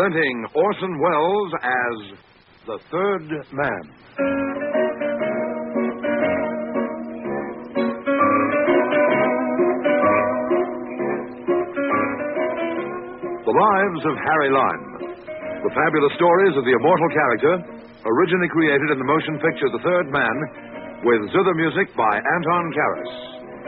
Presenting Orson Welles as The Third Man. The Lives of Harry Lime. The fabulous stories of the immortal character, originally created in the motion picture The Third Man, with zither music by Anton Karas.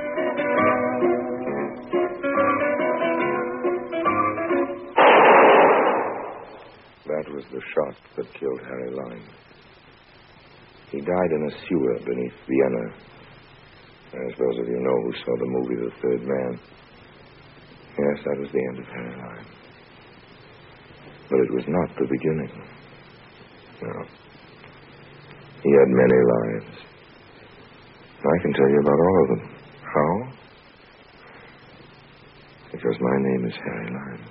That was the shot that killed Harry Lime. He died in a sewer beneath Vienna. As those of you know who saw the movie The Third Man. Yes, that was the end of Harry Lime. But it was not the beginning. No. He had many lives. I can tell you about all of them. How? Because my name is Harry Lime.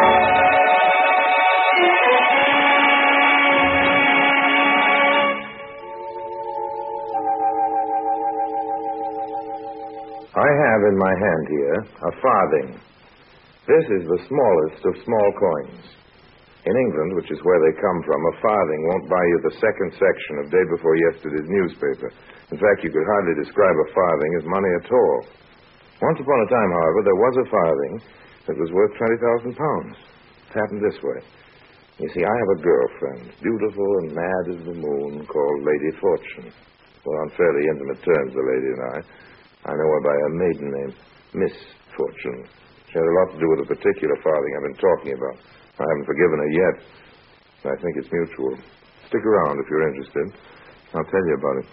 I have in my hand here a farthing. This is the smallest of small coins. In England, which is where they come from, a farthing won't buy you the second section of day before yesterday's newspaper. In fact, you could hardly describe a farthing as money at all. Once upon a time, however, there was a farthing that was worth 20,000 pounds. It happened this way. You see, I have a girlfriend, beautiful and mad as the moon, called Lady Fortune. We're on fairly intimate terms, the lady and I. I know her by her maiden name, Miss Fortune. She had a lot to do with a particular farthing I've been talking about. I haven't forgiven her yet. I think it's mutual. Stick around if you're interested. I'll tell you about it.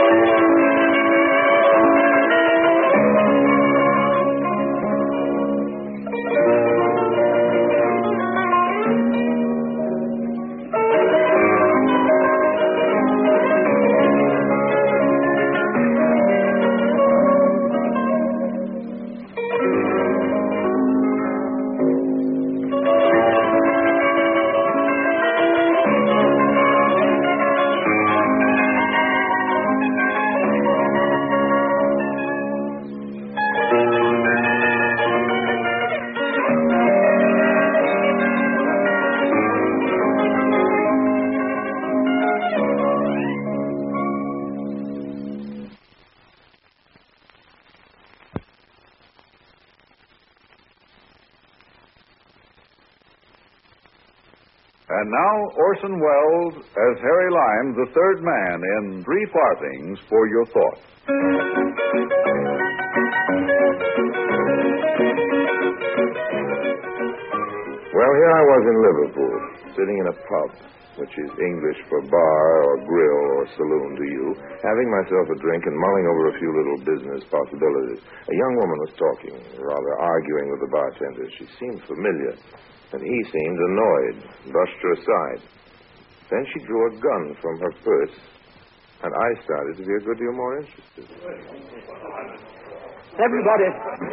And now, Orson Welles as Harry Lime, the third man, in 3 farthings for your thought. Well, here I was in Liverpool, sitting in a pub, which is English for bar or grill or saloon to you, having myself a drink and mulling over a few little business possibilities. A young woman was talking, rather arguing with the bartender. She seemed familiar. And he seemed annoyed, brushed her aside. Then she drew a gun from her purse, and I started to be a good deal more interested. Everybody,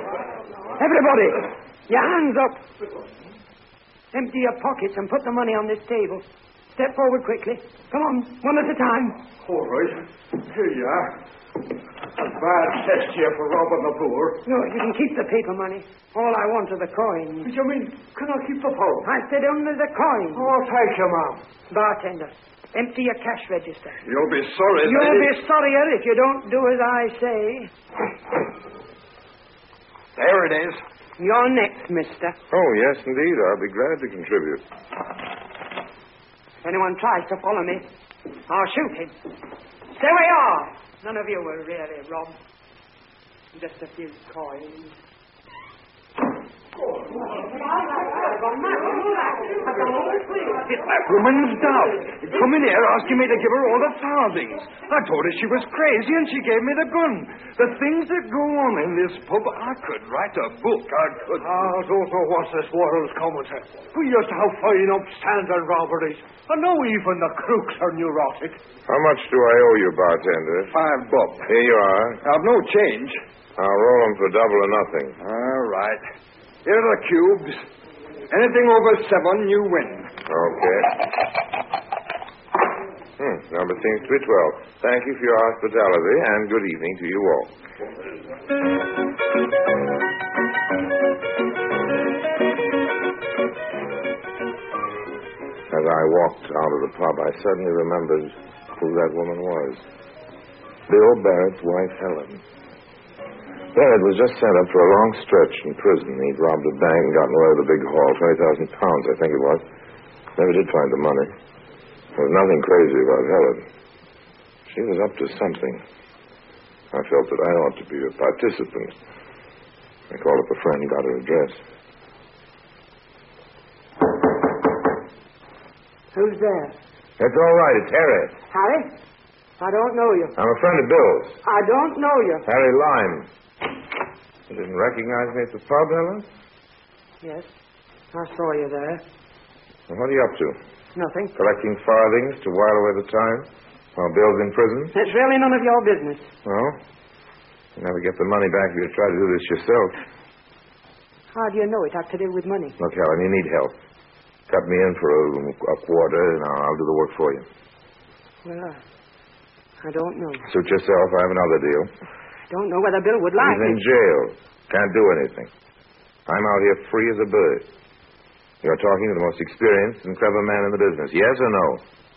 your hands up. Empty your pockets and put the money on this table. Step forward quickly. Come on, one at a time. All right. Here you are. A bad test here for robbing the poor. No, you can keep the paper money. All I want are the coins. You mean, can I keep the pound? I said only the coins. Oh, thank you, ma'am. Bartender, empty your cash register. You'll be sorry, You'll be sorrier if you don't do as I say. There it is. You're next, mister. Oh, yes, indeed. I'll be glad to contribute. If anyone tries to follow me, I'll shoot him. Stay where you are. None of you were really robbed. Just a few coins. It's that woman's dove. Come in here asking me to give her all the farthings. I told her she was crazy and she gave me the gun. The things that go on in this pub, I could write a book. I could. I don't know what this world's coming to. We used to have fine upstanding robberies. And now even the crooks are neurotic. How much do I owe you, bartender? $5. Here you are. I've no change. I'll roll them for double or nothing. All right. Here are the cubes. Anything over 7, you win. Okay. Number seems to be 12. Thank you for your hospitality, and good evening to you all. as I walked out of the pub, I suddenly remembered who that woman was. Bill Barrett's wife, Helen. Barrett was just sent up for a long stretch in prison. He'd robbed a bank and gotten away with a big haul, 20,000 pounds, I think it was. Never did find the money. There was nothing crazy about Helen. She was up to something. I felt that I ought to be a participant. I called up a friend and got her address. Who's there? It's all right. It's Harry. Harry? I don't know you. I'm a friend of Bill's. I don't know you. Harry Lime. You didn't recognize me at the pub, Helen? Yes. I saw you there. Well, what are you up to? Nothing. Collecting farthings to while away the time while Bill's in prison? It's really none of your business. Well, you'll never get the money back if you try to do this yourself. How do you know it had to do with money? Look, Helen, you need help. Cut me in for a quarter, and I'll do the work for you. Well, I don't know. Suit yourself. I have another deal. I don't know whether Bill would like He's in it. jail. Can't do anything. I'm out here free as a bird. You're talking to the most experienced and clever man in the business. Yes or no?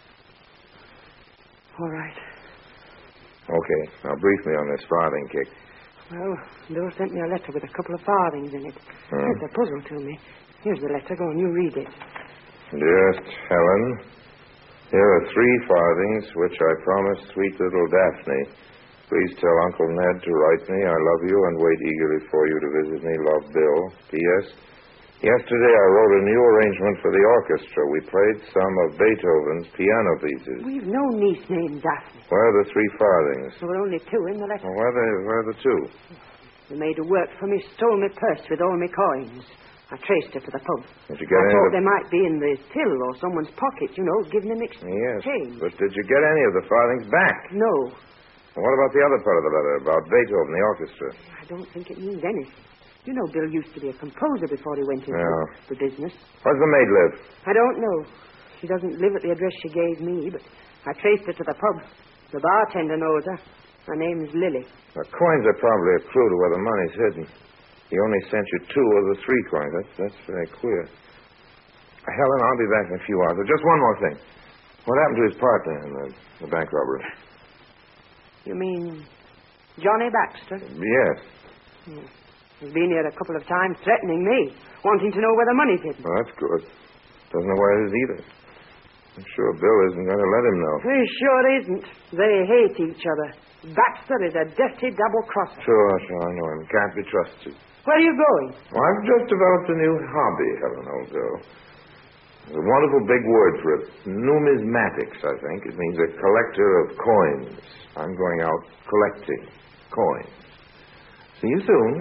All right. Okay. Now brief me on this farthing kick. Well, Bill sent me a letter with a couple of farthings in it. It's a puzzle to me. Here's the letter. Go on, you read it. Dearest Helen, here are 3 farthings which I promised sweet little Daphne. Please tell Uncle Ned to write me. I love you and wait eagerly for you to visit me. Love, Bill. P.S. Yesterday I wrote a new arrangement for the orchestra. We played some of Beethoven's piano pieces. We've no niece named Daphne. Where are the 3 farthings? There were only 2 in the letter. Well, where are the 2? The maid who worked for me stole my purse with all my coins. I traced her to the pub. Did you get I any thought of the... they might be in the till or someone's pocket, giving them Yes, change. but did you get any of the farthings back? No, And what about the other part of the letter, about Beethoven, the orchestra? I don't think it means anything. You know, Bill used to be a composer before he went into Yeah. the business. Where does the maid live? I don't know. She doesn't live at the address she gave me, but I traced her to the pub. The bartender knows her. Her name's Lily. The coins are probably a clue to where the money's hidden. He only sent you 2 of the 3 coins. That's very queer. Helen, I'll be back in a few hours. But just one more thing. What happened to his partner in the bank robbery? You mean Johnny Baxter? Yes. He's been here a couple of times threatening me, wanting to know where the money's hidden. Well, that's good. Doesn't know where it is either. I'm sure Bill isn't going to let him know. He sure isn't. They hate each other. Baxter is a dirty double-crosser. Sure, I know him. Can't be trusted. Where are you going? Well, I've just developed a new hobby, Helen, old girl. There's a wonderful big word for it. Numismatics, I think. It means a collector of coins. I'm going out collecting coins. See you soon.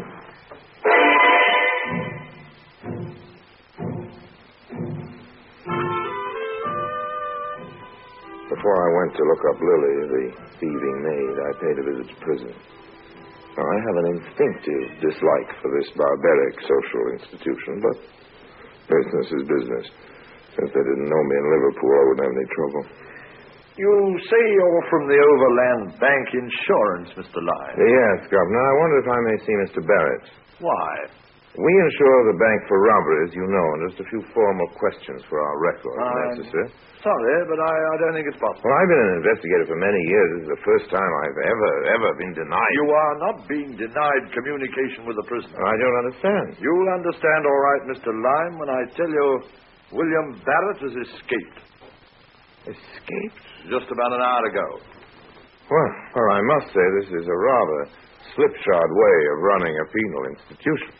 Before I went to look up Lily, the thieving maid, I paid a visit to prison. Now, I have an instinctive dislike for this barbaric social institution, but business is business. Since they didn't know me in Liverpool, I wouldn't have any trouble. You say you're from the Overland Bank Insurance, Mr. Lyon. Yes, Governor. I wonder if I may see Mr. Barrett. Why? We insure the bank for robberies, you know, and just a few formal questions for our records necessary. Sorry, but I don't think it's possible. Well, I've been an investigator for many years. This is the first time I've ever been denied. You are not being denied communication with the prisoner. I don't understand. You'll understand all right, Mr. Lime, when I tell you William Barrett has escaped. Escaped? Just about an hour ago. Well, I must say this is a rather slipshod way of running a penal institution.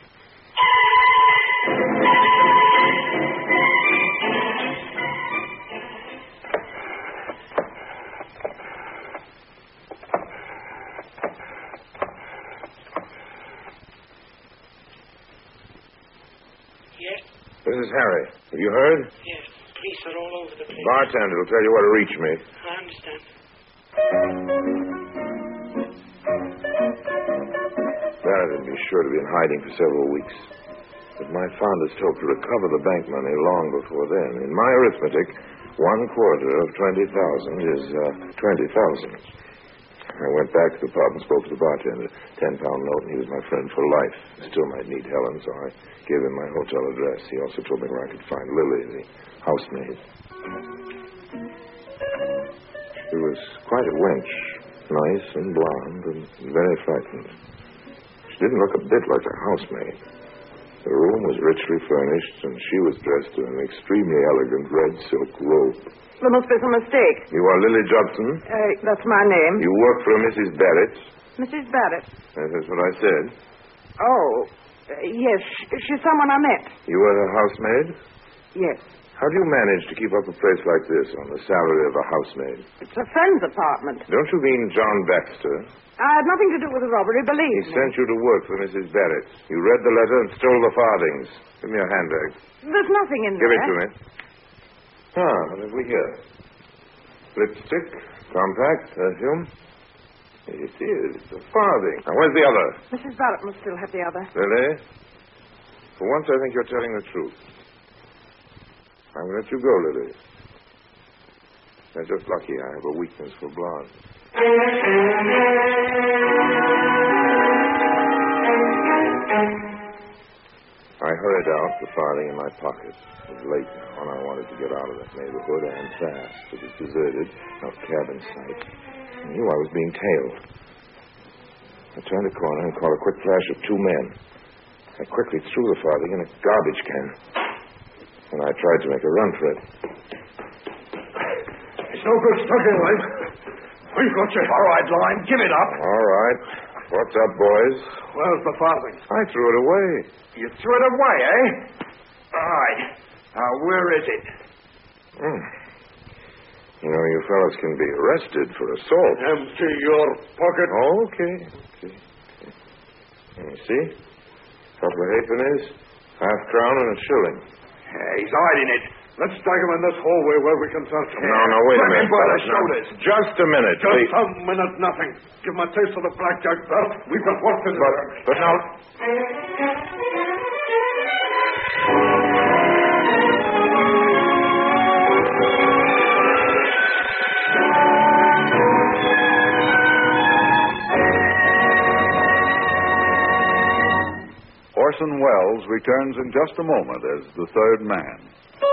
Yes? This is Harry. Have you heard? Yes. Police are all over the place. Bartender will tell you where to reach me. I understand. Barrett had been sure to be in hiding for several weeks. But my founders hoped to recover the bank money long before then. In my arithmetic, 1/4 of 20,000 is 20,000. I went back to the pub and spoke to the bartender. £10 note, and he was my friend for life. I still might need Helen, so I gave him my hotel address. He also told me where I could find Lily, the housemaid. She was quite a wench, nice and blonde and very frightened. She didn't look a bit like a housemaid. The room was richly furnished, and she was dressed in an extremely elegant red silk robe. There must be some mistake. You are Lily Judson? That's my name. You work for a Mrs. Barrett? Mrs. Barrett. That's what I said. Oh, yes. She's someone I met. You were her housemaid? Yes. How do you manage to keep up a place like this on the salary of a housemaid? It's a friend's apartment. Don't you mean John Baxter? I had nothing to do with the robbery, believe He me. sent you to work for Mrs. Barrett. You read the letter and stole the farthings. Give me your handbag. There's nothing in Give there. it to me. Ah, what have we here? Lipstick, compact, perfume. It is a farthing. Now, where's the other? Mrs. Barrett must still have the other. Lily? For once, I think you're telling the truth. I'm going to let you go, Lily. You're just lucky I have a weakness for blondes. I hurried out, the farthing in my pocket. It was late now, and I wanted to get out of that neighborhood and fast. It was deserted, no cab in sight. I knew I was being tailed. I turned a corner and caught a quick flash of two men. I quickly threw the farthing in a garbage can, and I tried to make a run for it. It's no good struggling, Lime. We've got you. All right, Lime, give it up. All right. What's up, boys? Where's the farthing? I threw it away. You threw it away, eh? All right. Now, where is it? You know, you fellas can be arrested for assault. Empty your pocket. Okay. Let me see. Couple of halfpennies, half-crown, and a shilling. Yeah, he's hiding it. Let's drag him in this hallway where we can search him. No, wait a Grab minute. him by the fellas. shoulders. Just a minute, Just please. a minute, nothing. Give him a taste of the blackjack belt. We've got work to do. But now... Orson Welles returns in just a moment as the third man.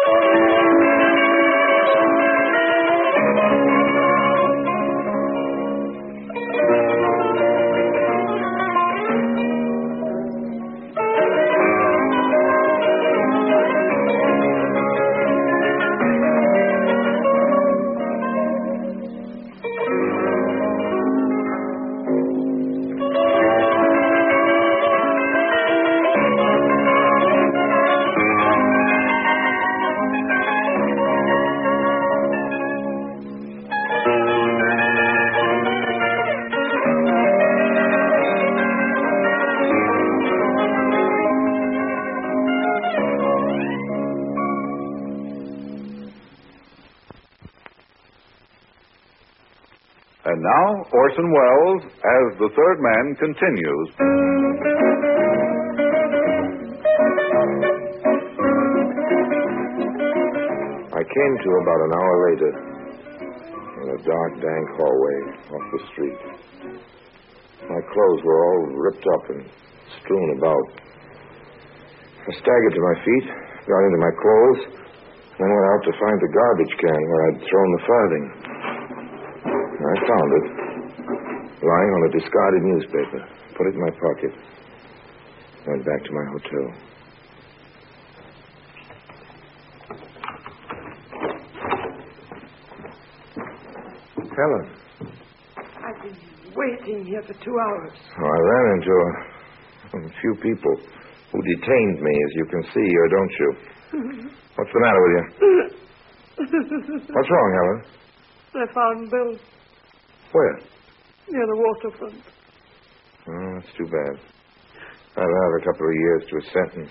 And now, Orson Welles, as the third man, continues. I came to about an hour later in a dark, dank hallway off the street. My clothes were all ripped up and strewn about. I staggered to my feet, got into my clothes, then went out to find the garbage can where I'd thrown the farthing. I found it, lying on a discarded newspaper. Put it in my pocket. Went back to my hotel. Helen. I've been waiting here for 2 hours. Oh, I ran into a few people who detained me, as you can see here, don't you? What's the matter with you? What's wrong, Helen? I found Bill Where? near the waterfront. Oh, that's too bad. I'll have a couple of years to a sentence.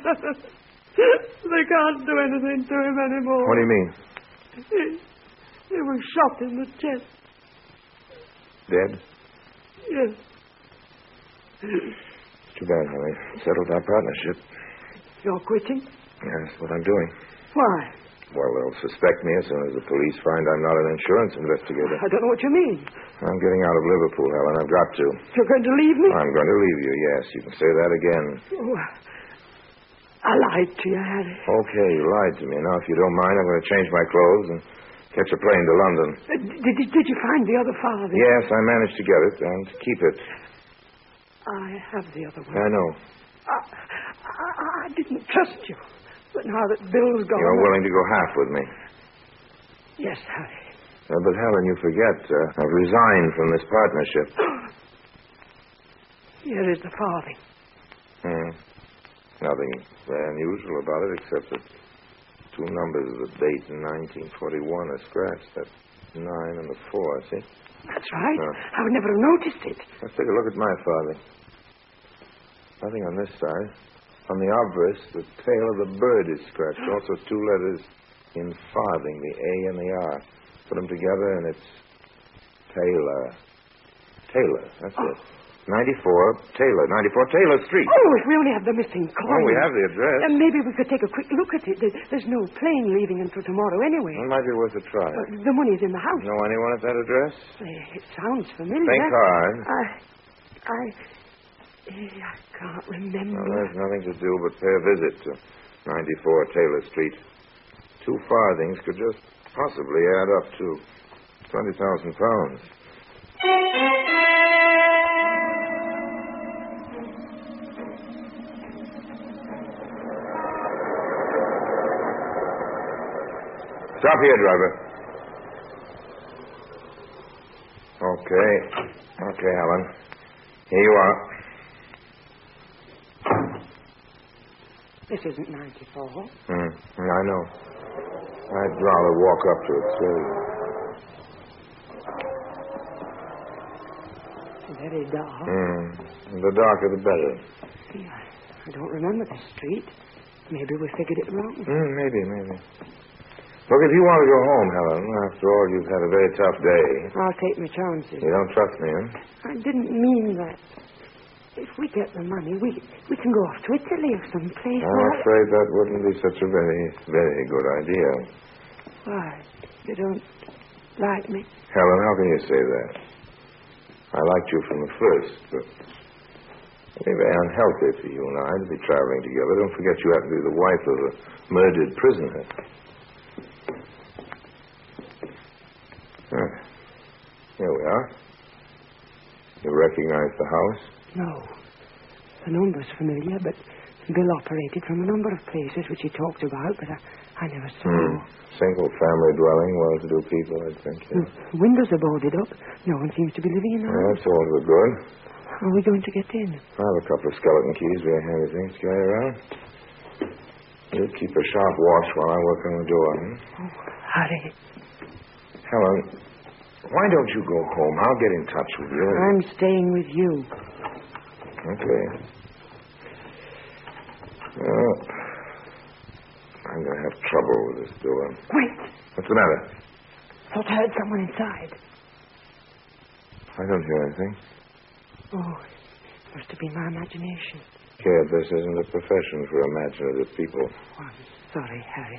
They can't do anything to him anymore. What do you mean? He was shot in the chest. Dead? Yes. It's too bad, honey. Settled our partnership. You're quitting? Yeah, that's what I'm doing. Why? Well, they'll suspect me as soon as the police find I'm not an insurance investigator. I don't know what you mean. I'm getting out of Liverpool, Helen. I've got to. You're going to leave me? I'm going to leave you, yes. You can say that again. Oh, I lied to you, Harry. Okay, you lied to me. Now, if you don't mind, I'm going to change my clothes and catch a plane to London. Did you find the other farthing? Yes, I managed to get it and keep it. I have the other one. I know. I didn't trust you. But now that Bill's gone... You're willing to go half with me. Yes, Harry. But, Helen, you forget. I've resigned from this partnership. Here is the farthing. Nothing very unusual about it, except that two numbers of the date in 1941 are scratched. That's 9 and the 4, see? That's right. I would never have noticed it. Let's take a look at my farthing. Nothing on this side. On the obverse, the tail of the bird is scratched. Also, two letters in farthing, the A and the R. Put them together, and it's Taylor. Taylor, that's it. 94 Taylor Street. Oh, if we only had the missing coin. Oh, we have the address. Maybe we could take a quick look at it. There's no plane leaving until tomorrow anyway. It might be worth a try. The money's in the house. Know anyone at that address? It sounds familiar. Think hard. I can't remember. Well, there's nothing to do but pay a visit to 94 Taylor Street. 2 farthings could just possibly add up to £20,000. Stop here, driver. Okay, Helen. Here you are. This isn't 94. I know. I'd rather walk up to it slowly. It's very dark. The darker, the better. I don't remember this street. Maybe we figured it wrong. Maybe. Look, if you want to go home, Helen, after all, you've had a very tough day. I'll take my chances. You don't trust me, huh? I didn't mean that. If we get the money, we can go off to Italy or someplace. I'm afraid that wouldn't be such a very, very good idea. Why? You don't like me? Helen, how can you say that? I liked you from the first, but it would be very unhealthy for you and I to be traveling together. Don't forget you have to be the wife of a murdered prisoner. Here we are. You recognize the house? No. The number's familiar, but Bill operated from a number of places which he talked about, but I never saw. Single family dwelling, well-to-do people, I think. Yeah. The windows are boarded up. No one seems to be living in the house. That's all the good. How are we going to get in? I have a couple of skeleton keys, very handy things to carry around. You keep a sharp watch while I work on the door. Oh, Harry. Helen, why don't you go home? I'll get in touch with you. I'm staying with you. Okay. Well, I'm going to have trouble with this door. Wait. What's the matter? Thought I heard someone inside. I don't hear anything. Oh, it must have been my imagination. Kid, this isn't a profession for imaginative people. Oh, I'm sorry, Harry.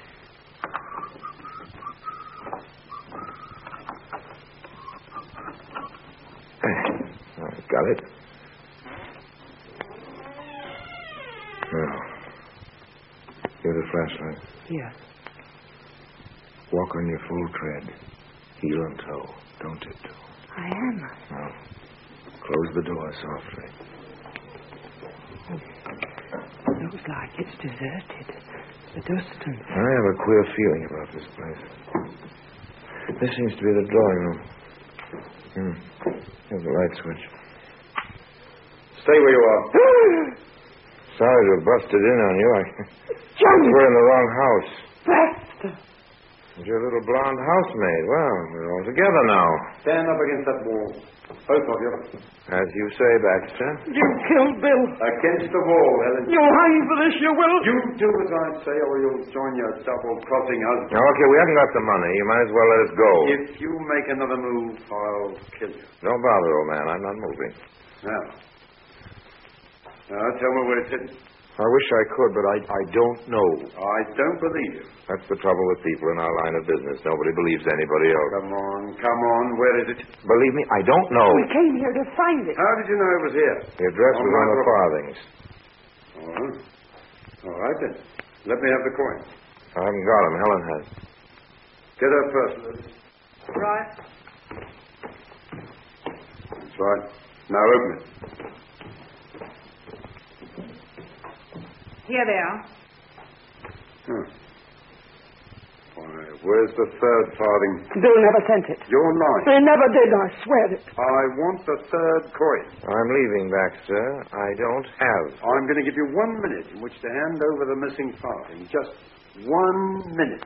I've got it. Now, here's a flashlight. Here. Walk on your full tread. Heel and toe. Don't tiptoe. I am. Now, close the door softly. Looks like it's deserted. The dust and... I have a queer feeling about this place. This seems to be the drawing room. Here's the light switch. Stay where you are. Sorry to have busted in on you. Johnny! We're in the wrong house. Baxter! And your little blonde housemaid. Well, we're all together now. Stand up against that wall. Both of you. As you say, Baxter. You killed Bill. Against the wall, Helen. You'll hang for this, you will. You do as I say, or you'll join your double-crossing husband. Now, okay, we haven't got the money. You might as well let us go. If you make another move, I'll kill you. Don't bother, old man. I'm not moving. Now, tell me where it's hidden. I wish I could, but I don't know. I don't believe you. That's the trouble with people in our line of business. Nobody believes anybody else. Come on. Where is it? Believe me, I don't know. We came here to find it. How did you know it was here? The address was on the farthings. Oh. All right, then. Let me have the coins. I haven't got them. Helen has. Get her first, Liz. Right. That's right. Now open it. Here they are. Why, where's the third farthing? Bill never sent it. You're lying. He never did, I swear it. I want the third coin. I'm leaving, Baxter. I don't have. I'm going to give you 1 minute in which to hand over the missing farthing. Just 1 minute.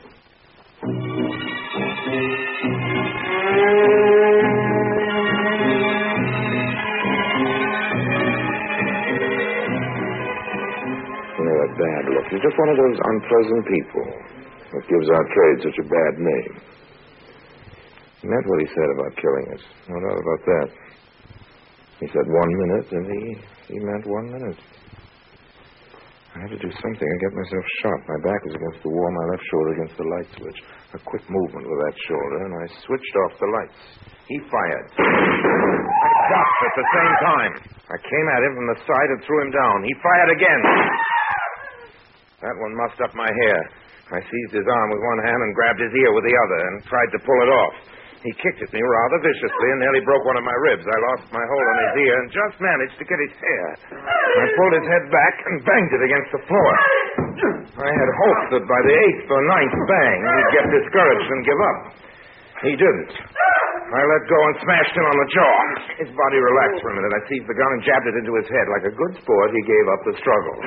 A bad look. He's just one of those unpleasant people that gives our trade such a bad name. He meant what he said about killing us. No doubt about that. He said 1 minute, and he meant 1 minute. I had to do something and get myself shot. My back was against the wall, my left shoulder against the light switch. A quick movement with that shoulder, and I switched off the lights. He fired. I ducked at the same time. I came at him from the side and threw him down. He fired again. That one mussed up my hair. I seized his arm with one hand and grabbed his ear with the other and tried to pull it off. He kicked at me rather viciously and nearly broke one of my ribs. I lost my hold on his ear and just managed to get his hair. I pulled his head back and banged it against the floor. I had hoped that by the 8th or 9th bang he'd get discouraged and give up. He didn't. I let go and smashed him on the jaw. His body relaxed for a minute. I seized the gun and jabbed it into his head. Like a good sport, he gave up the struggle.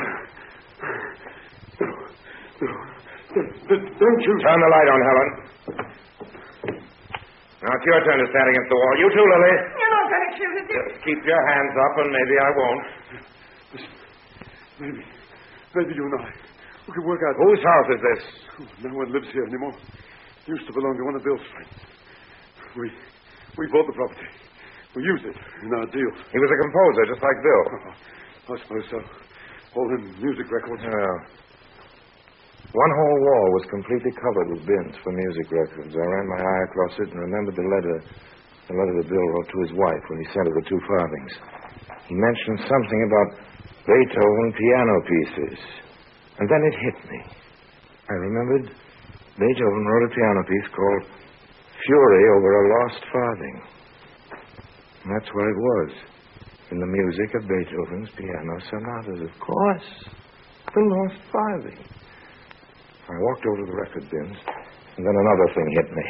Don't you... Turn the light on, Helen. Now it's your turn to stand against the wall. You too, Lily. You're not going to shoot at him. Just keep your hands up and maybe I won't. Maybe you and I, we can work out... Whose house is this? No one lives here anymore. It used to belong to one of Bill's friends. We bought the property. We used it in our deal. He was a composer, just like Bill. I suppose so. All them music records. Yeah. One whole wall was completely covered with bins for music records. I ran my eye across it and remembered the letter that Bill wrote to his wife when he sent her the 2 farthings. He mentioned something about Beethoven piano pieces. And then it hit me. I remembered Beethoven wrote a piano piece called Fury Over a Lost Farthing. And that's what it was. In the music of Beethoven's piano sonatas, of course. The Lost Farthing. I walked over to the record bins, and then another thing hit me.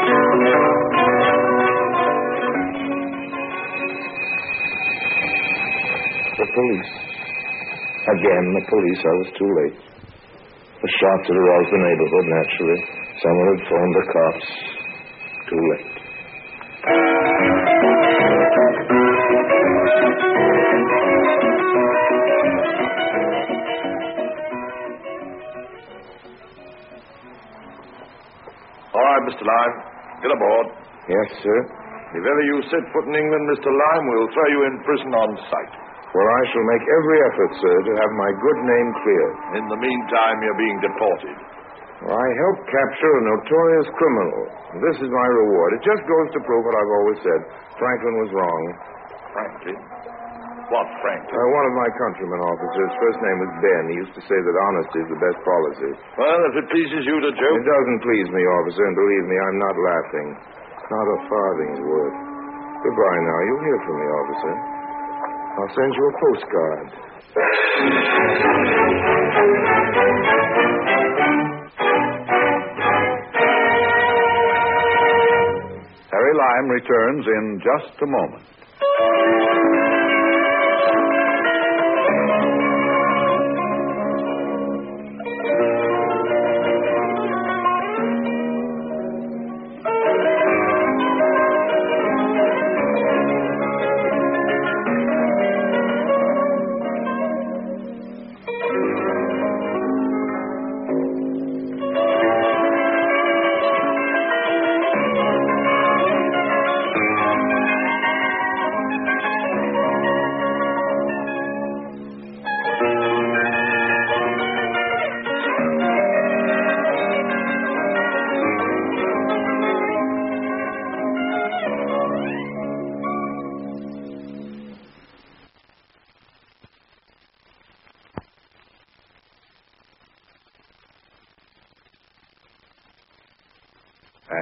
The police. Again, the police. I was too late. The shots had aroused the neighborhood, naturally. Someone had phoned the cops. Too late. All right, Mr. Lime. Get aboard. Yes, sir. If ever you set foot in England, Mr. Lime, we'll throw you in prison on sight. Well, I shall make every effort, sir, to have my good name clear. In the meantime, you're being deported. I helped capture a notorious criminal. This is my reward. It just goes to prove what I've always said. Franklin was wrong. Franklin? What, Franklin? One of my countrymen officers. First name was Ben. He used to say that honesty is the best policy. Well, if it pleases you to joke... It doesn't please me, officer, and believe me, I'm not laughing. Not a farthing's worth. Goodbye now. You'll hear from me, officer. I'll send you a postcard. Harry Lime returns in just a moment.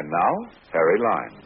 And now, Harry Lime.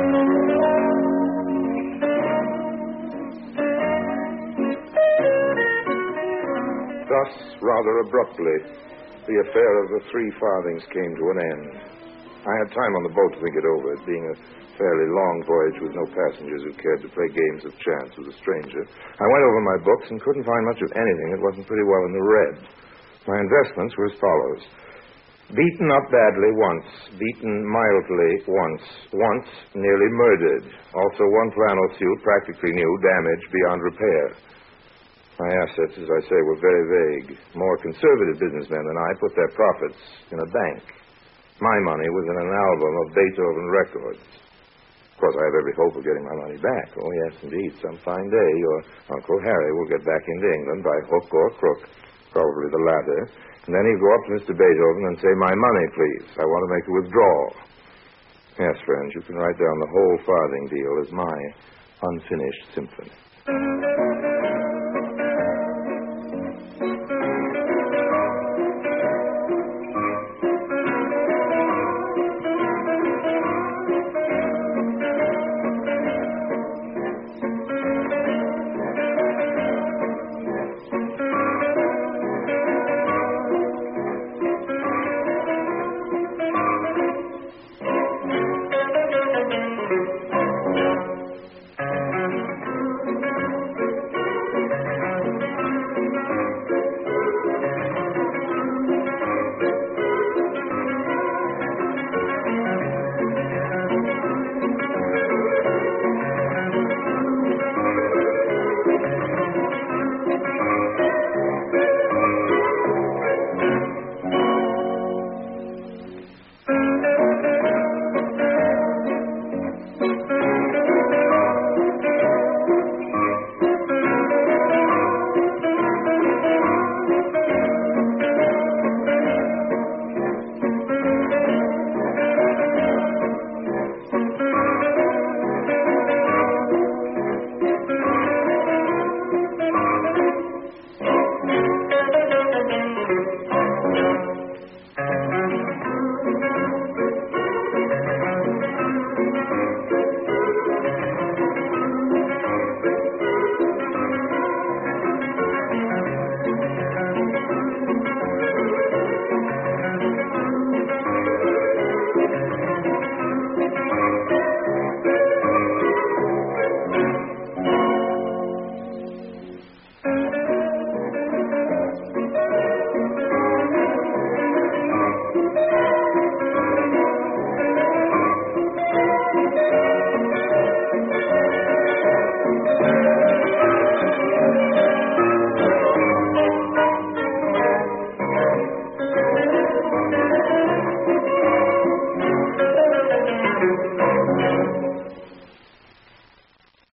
Thus, rather abruptly, the affair of the 3 farthings came to an end. I had time on the boat to think it over, it being a fairly long voyage with no passengers who cared to play games of chance with a stranger. I went over my books and couldn't find much of anything that wasn't pretty well in the red. My investments were as follows. Beaten up badly once, beaten mildly once nearly murdered. Also 1 flannel suit, practically new, damaged beyond repair. My assets, as I say, were very vague. More conservative businessmen than I put their profits in a bank. My money was in an album of Beethoven records. Of course, I have every hope of getting my money back. Oh, yes, indeed. Some fine day, your Uncle Harry will get back into England by hook or crook, probably the latter. And then he'll go up to Mr. Beethoven and say, my money, please. I want to make a withdrawal. Yes, friends, you can write down the whole farthing deal as my unfinished symphony.